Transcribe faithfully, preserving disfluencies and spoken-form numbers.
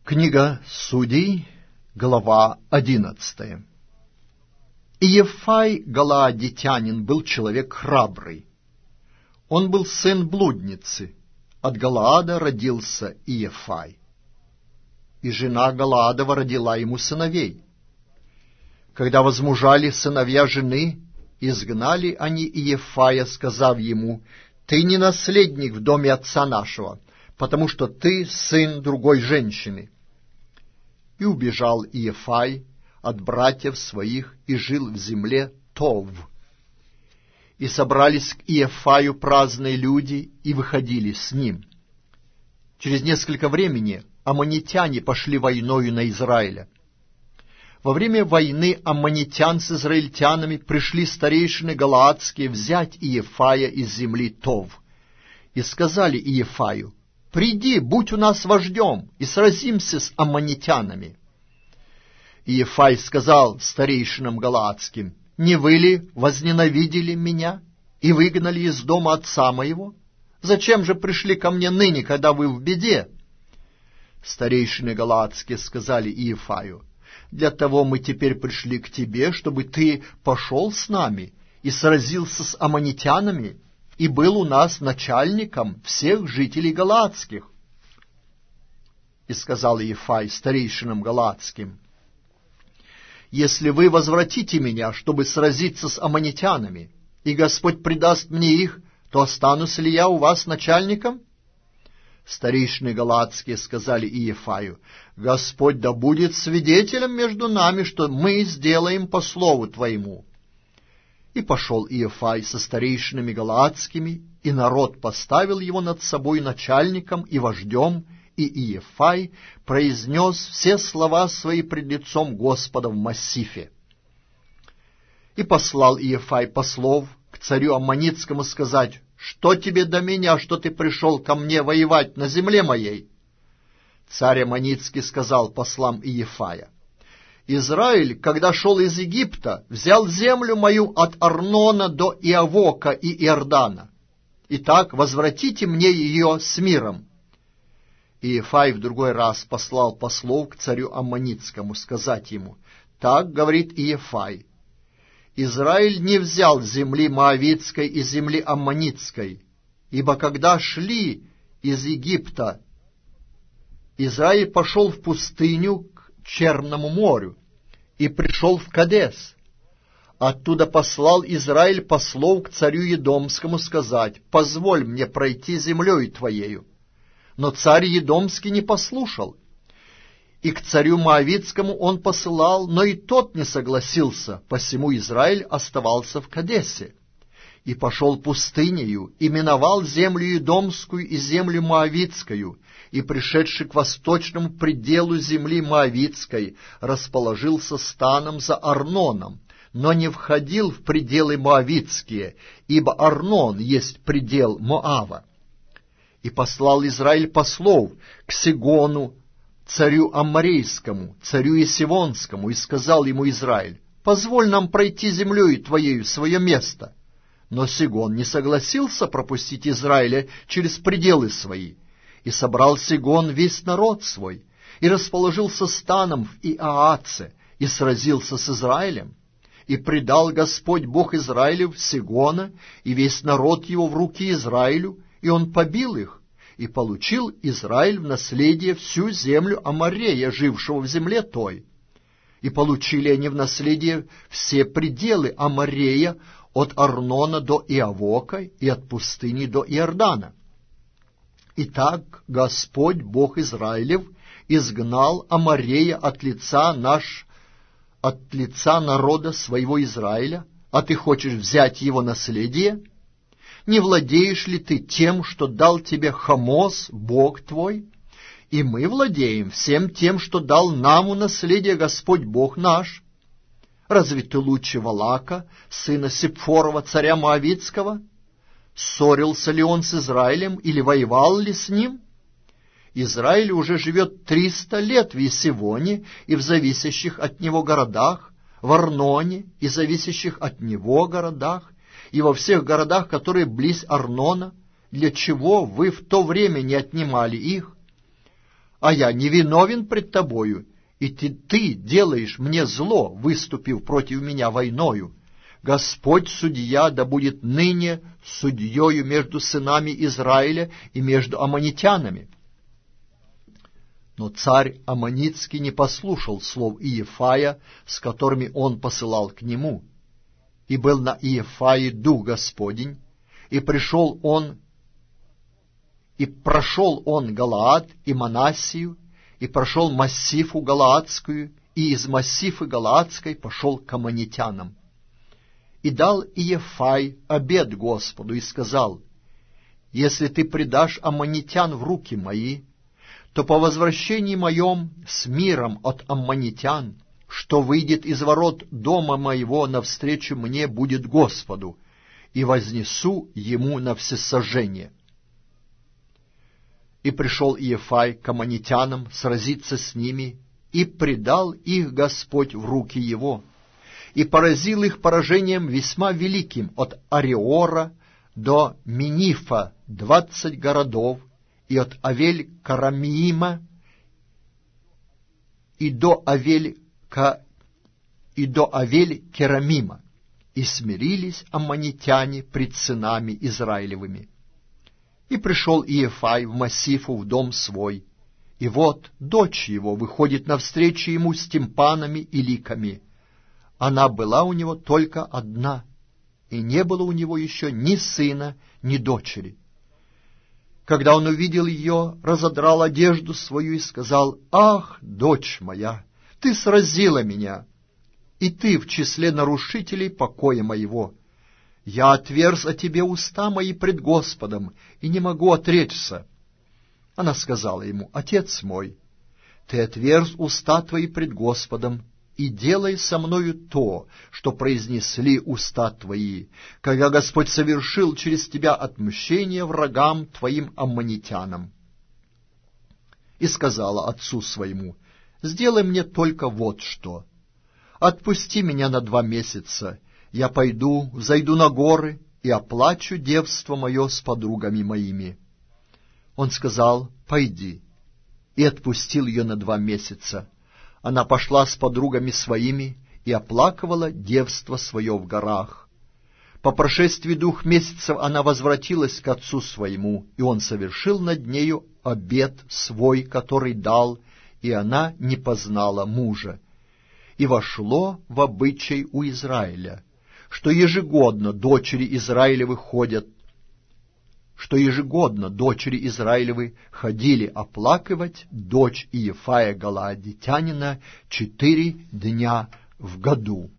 Книга Судей, глава одиннадцатая. Иефай галаадитянин был человек храбрый. Он был сын блудницы. От Галаада родился Иефай. И жена Галаадова родила ему сыновей. Когда возмужали сыновья жены, изгнали они Иефая, сказав ему: «Ты не наследник в доме отца нашего, потому что ты сын другой женщины». И убежал Иефай от братьев своих и жил в земле Тов. И собрались к Иефаю праздные люди и выходили с ним. Через несколько времени аммонитяне пошли войною на Израиля. Во время войны аммонитян с израильтянами пришли старейшины галаадские взять Иефая из земли Тов. И сказали Иефаю: «Приди, будь у нас вождем, и сразимся с аммонитянами». Иефай сказал старейшинам галаадским: «Не вы ли возненавидели меня и выгнали из дома отца моего? Зачем же пришли ко мне ныне, когда вы в беде?» Старейшины галаадские сказали Иефаю: «Для того мы теперь пришли к тебе, чтобы ты пошел с нами и сразился с аммонитянами, и был у нас начальником всех жителей галаадских». И сказал Иефай старейшинам галаадским: «Если вы возвратите меня, чтобы сразиться с аммонитянами, и Господь предаст мне их, то останусь ли я у вас начальником?» Старейшины галаадские сказали Иефаю: «Господь да будет свидетелем между нами, что мы сделаем по слову твоему». И пошел Иефай со старейшинами галаадскими, и народ поставил его над собой начальником и вождем, и Иефай произнес все слова свои пред лицом Господа в Массифе. И послал Иефай послов к царю Аммонитскому сказать: «Что тебе до меня, что ты пришел ко мне воевать на земле моей?» Царь Аммонитский сказал послам Иефая: «Израиль, когда шел из Египта, взял землю мою от Арнона до Иавока и Иордана. Итак, возвратите мне ее с миром». Иефай в другой раз послал послов к царю Аммонитскому сказать ему: «Так говорит Иефай: Израиль не взял земли Моавитской и земли Аммонитской, ибо когда шли из Египта, Израиль пошел в пустыню к Черному морю и пришел в Кадес. Оттуда послал Израиль послов к царю Едомскому сказать: «Позволь мне пройти землею твоею». Но царь Едомский не послушал, и к царю Моавитскому он посылал, но и тот не согласился, посему Израиль оставался в Кадесе. И пошел пустынею, и миновал землю Едомскую и землю Моавитскую, и, пришедший к восточному пределу земли Моавитской, расположился станом за Арноном, но не входил в пределы Моавитские, ибо Арнон есть предел Моава. И послал Израиль послов к Сигону, царю Амморейскому, царю Есивонскому, и сказал ему Израиль: «Позволь нам пройти землею твоею в свое место». Но Сигон не согласился пропустить Израиля через пределы свои. И собрал Сигон весь народ свой, и расположился станом в Иааце, и сразился с Израилем. И предал Господь Бог Израилев Сигона и весь народ его в руки Израилю, и он побил их, и получил Израиль в наследие всю землю Аморея, жившего в земле той. И получили они в наследие все пределы Аморея от Арнона до Иавока и от пустыни до Иордана. Итак, Господь Бог Израилев изгнал Аморея от лица наш, от лица народа своего Израиля, а ты хочешь взять его наследие? Не владеешь ли ты тем, что дал тебе Хамос, Бог твой? И мы владеем всем тем, что дал нам у наследие Господь Бог наш. Разве ты лучше Валака, сына Сепфорова, царя Моавитского? Ссорился ли он с Израилем или воевал ли с ним? Израиль уже живет триста лет в Есивоне и в зависящих от него городах, в Арноне и зависящих от него городах, и во всех городах, которые близ Арнона. Для чего вы в то время не отнимали их? а я не виновен пред тобою, и ты, ты делаешь мне зло, выступив против меня войною. Господь судья да будет ныне судьею между сынами Израиля и между аммонитянами». Но царь Аммонитский не послушал слов Иефая, с которыми он посылал к нему. И был на Иефае дух Господень, и пришел он, и прошел он Галаад и Манассию, и прошел Массифу Галаадскую, и из Массифы Галаадской пошел к аммонитянам. И дал Иефай обет Господу и сказал: «Если ты предашь аммонитян в руки мои, то по возвращении моем с миром от аммонитян, что выйдет из ворот дома моего навстречу мне, будет Господу, и вознесу ему на всесожжение». И пришел Иефай к аммонитянам сразиться с ними, и предал их Господь в руки его, и поразил их поражением весьма великим от Ареора до Минифа двадцать городов, и от Авель-Карамиима и до Авель-Ка и до Авель-Керамима, и смирились аммонитяне пред сынами Израилевыми. И пришел Иефай в Массифу в дом свой, и вот дочь его выходит навстречу ему с тимпанами и ликами. Она была у него только одна, и не было у него еще ни сына, ни дочери. Когда он увидел ее, разодрал одежду свою и сказал: «Ах, дочь моя, ты сразила меня, и ты в числе нарушителей покоя моего. Я отверз о тебе уста мои пред Господом, и не могу отречься». Она сказала ему: «Отец мой, ты отверз уста твои пред Господом, и делай со мною то, что произнесли уста твои, когда Господь совершил через тебя отмщение врагам твоим аммонитянам». И сказала отцу своему: «Сделай мне только вот что. Отпусти меня на два месяца, я пойду, взойду на горы и оплачу девство мое с подругами моими». Он сказал: «Пойди», и отпустил ее на два месяца. Она пошла с подругами своими и оплакивала девство свое в горах. По прошествии двух месяцев она возвратилась к отцу своему, и он совершил над нею обет свой, который дал, и она не познала мужа. И вошло в обычай у Израиля, что ежегодно дочери Израилевы ходят, что ежегодно дочери Израилевы ходили оплакивать дочь Иефая Галаадитянина четыре дня в году.